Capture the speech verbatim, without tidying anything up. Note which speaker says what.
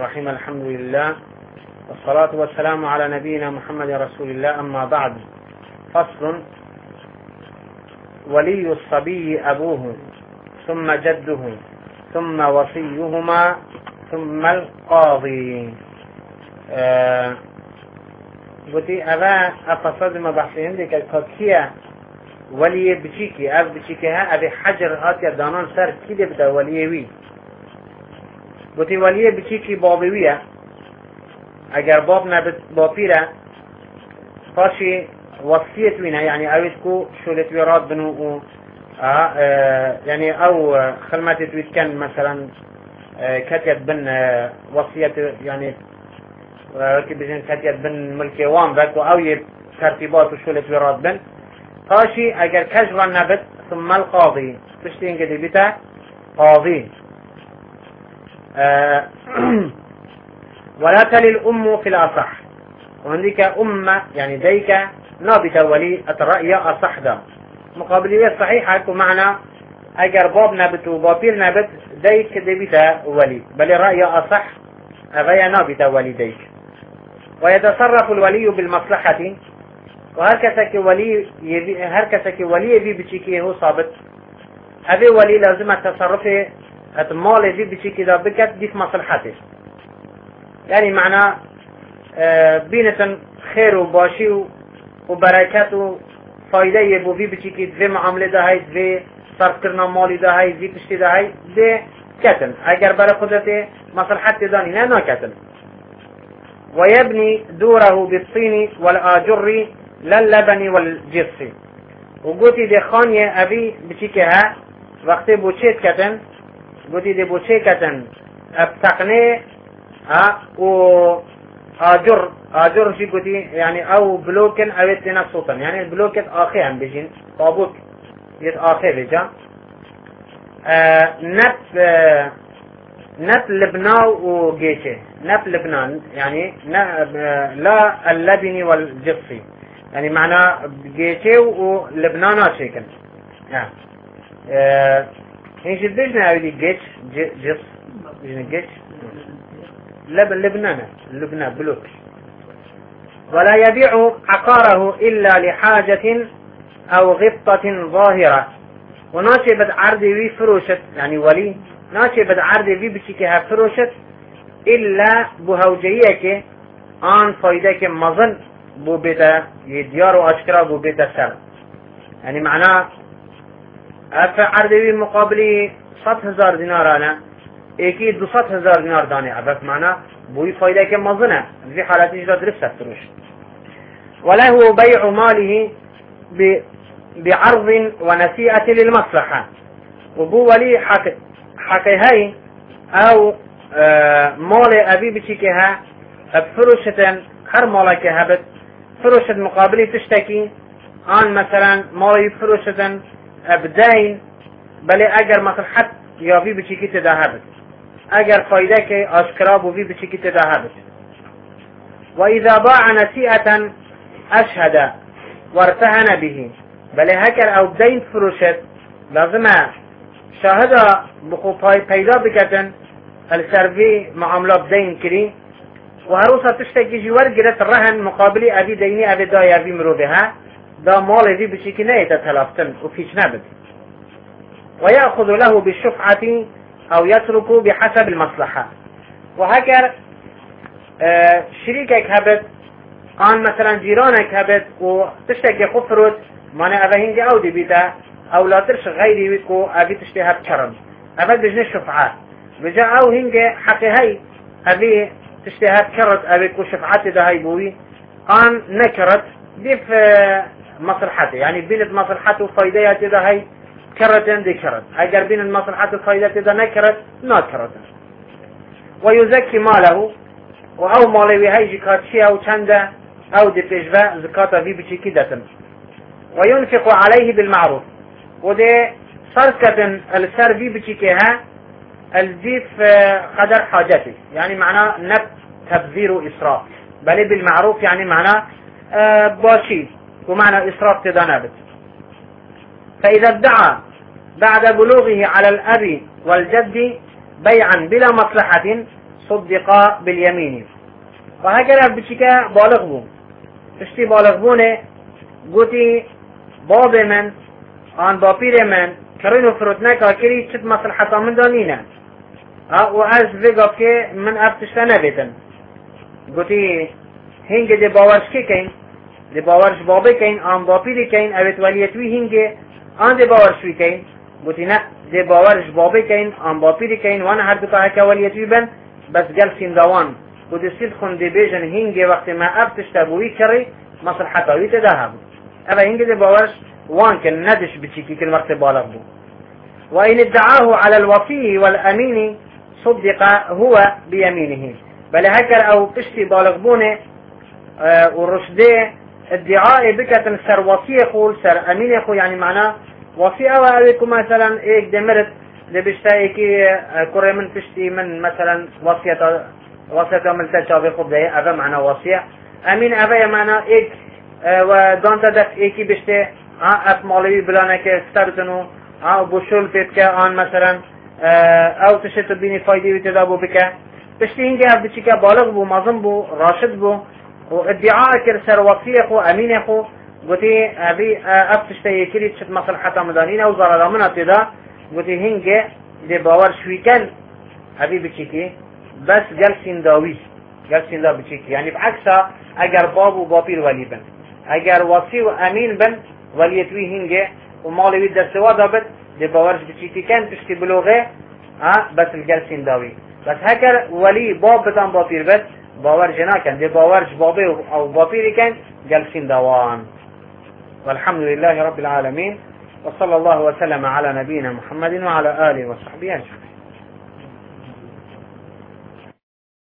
Speaker 1: الرحيم. الحمد لله والصلاة والسلام على نبينا محمد رسول الله. أما بعد. فصل: ولي الصبي أبوه ثم جده ثم وصيهما ثم القاضي. آه قلتي أبا أفصد ما بحثي عندك الكاكية ولي بچيكي أب بچيكي ها أبي حجر هاتي دانان سر كده بدا وليوي. قلتي ولي بچيكي بابوية اگر باب نبت باپیره پاشی وصیت وینه، یعنی اوید کو شولت ویراد بنو و یعنی او خلمت توید کن مثلا کتیت بن وصیت، یعنی وکی بجن کتیت بن ملک وام بد و اوی ترتیبات و شولت ویراد بن پاشی اگر کجرا نبت ثم القاضي تشتي انك دي بتا قاضي. ولا تلي الأم في الأصح، وعندك أمة يعني ديك نابت ولي الرأي أصح ده مقابلية صحيحة، ومعنى أجر باب نبت وبابير نبت ديك دبتا ولي، بل الرأي أصح أغيى نابت ولي ديك. ويتصرف الولي بالمصلحة، وهركسة كولي يبي هركسة كولي يبي بشيكي هو صابت هذا ولي لازم التصرف المال يبي بشيكي ده بكت دي في مصلحته، يعني معناه بينة خير وباشي وبركات وفايدة يبو في بشيكي في معاملة ده هاي في صرف كرنا مالي ده هاي في بشتي ده هاي ده كتن اگر برا خدته مصلحة داني لا نا كتن. ويبني دوره بالطين والآجر للبن والجص. وقوتي دي خانية أبي بشيكها وقت بوشيت كتن، قوتي دي بوشيت كتن ابتقني ها و آجر آجر شي قوتي يعني او بلوكن اويت لنا صوتا، يعني البلوكت آخي هم بيجين طابوك يت آخي بيجا آه نب آه نب لبنان وجيشه نب لبنان يعني لا اللبني والجصي، يعني معناه جيشه ولبنان شيكن ها آه هيش بيجنا اوي جيش جص بيجنا جيش لبن لبنان لبنان بلوك. ولا يبيع عقاره إلا لحاجة أو غبطة ظاهرة. وناشي بد عرضي وي فروشت، يعني ولي ناشي بد عرضي وي بشيكها فروشت إلا بهوجيك آن فايدك مظن بو بيتا يديار وأشكرا بو بيتا سر، يعني معناه أف عرضي وي مقابلي صد هزار دينار أنا ايكي دو صد هزار دينار داني عبث، معناه بوي فايدة كم مظنة في حالات جدا درست فروش. وله بيع ماله بعرض ونسيئة للمصلحة. وبو ولي حكي حكي هاي او آه مال ابي بشيكها بفروشة هر مالك هبت فروشة مقابلي تشتكي عن مثلا مالي فروشة بدين، بل اجر مصلحة يابي بشيكي تداهبت اگر فايدة كي اشكراب وفي بشيكي تداهبت. واذا باع نسيئة اشهد وارتهن به، بل هكر او بدين فروشت لازم شاهد بخو فايدة بكتن السرفي معاملة بدين كري، وهروسة تشتكي جوار قرأت الرهن مقابلي ابي ديني ابي دا يابي مرو بها دا مال ذي بشيكي نايتا تلافتن وفيش نابد. ويأخذ له بالشفعة أو يترك بحسب المصلحة. وهكذا آه شريكك هبت قان مثلا جيرانك هبت وتشتكي خفرت معنى أبا هنجي أو دي بيتا أو لا ترش غيري بيكو أبي تشتي هب كرم أبا بجن الشفعة بجا أو هنجي حقي هاي أبي تشتي هب كرت أبيكو شفعتي ده هاي بوي قان نكرت دي في مصلحتي، يعني بينت مصلحته وفايدياتي ده هاي كرتين دي كرت، اگر بين المصلحة الفايدة اذا نكرت نكرت. ويزكي ماله او مالوي هاي زكاة شيء او چنده او دي بيجبه زكاة في بچيكي دتن. وينفق عليه بالمعروف، ودي صركة السر في بچيكيها الزيف قدر حاجته، يعني معناه نب تبذير وإسراف، بل بالمعروف يعني معناه باشي ومعنى إسراف تدانبت. فإذا ادعى بعد بلوغه على الأب والجد بيعا بلا مصلحة صدق باليمين. وهكذا بشكا بالغ بو اشتي بالغ بونه قوتي باب من آن باپیر من کرینو فروتنکا کری چت مصلحتا من دانینا و از ویگاب که من ابتشتا نبیتن گوتی هنگ دی باورش که کن دی باورش بابه کن آن باپیری کن اویت ولیتوی هنگ آن دی باورشوی کن گوتی نه دی باورش بابه کن آن باپیری کن وان هر دوکا هکا ولیتوی بن بس گل سیندوان گوتی سید خون دی بیجن هنگ وقتی ما ابتشتا بوی کری مصلحتاوی تداها بود اوه هنگ دی باورش وان كان ندش بشيكي كل وقت بالغ بو. وإن ادعاه على الوصي والأمين صدق هو بيمينه بل هكذا أو بشتي بالغ بونه آه ورشده ادعاء بكة سر وصي يقول سر أمين يقول يعني معناه وصي أو أبيكم مثلا إيك دمرت لبشتا إيكي آه كوري من بشتي من مثلا وصية وصية من تشابه خبزة أبا معنى وصية أمين أبا معنى إيك آه ودانتا دف إيكي بشتي اف مالوی بلانه که سترتنو او بوشول پیت که آن مثلا او تشت بینی فایده وی تدابو بکه پشتی اینگه اف بچی که بالغ بو مازم بو راشد بو و ادعاء کر سر وصی خو امین خو گوتی ابی اف تشت یکری تشت مصلحتا مدانین او ضرر من ابتدا گوتی هنگه دی باور شویکن ابی بچی که بس گل سنداوی گل سندا بچی که یعنی بعکسا اگر باب و باپیر ولی بن اگر وصی و امین بن وليتوي هنجة ومالوي درسوا دابت دي باورش بشيكي كان تشتي بلوغه ها بس الجلسين داوي بس هكر ولي باب بتان بابير بس باور جنا كان دي باورش بابي او بابيري كان جلسين داوان. والحمد لله رب العالمين وصلى الله وسلم على نبينا محمد وعلى آله وصحبه أجمعين.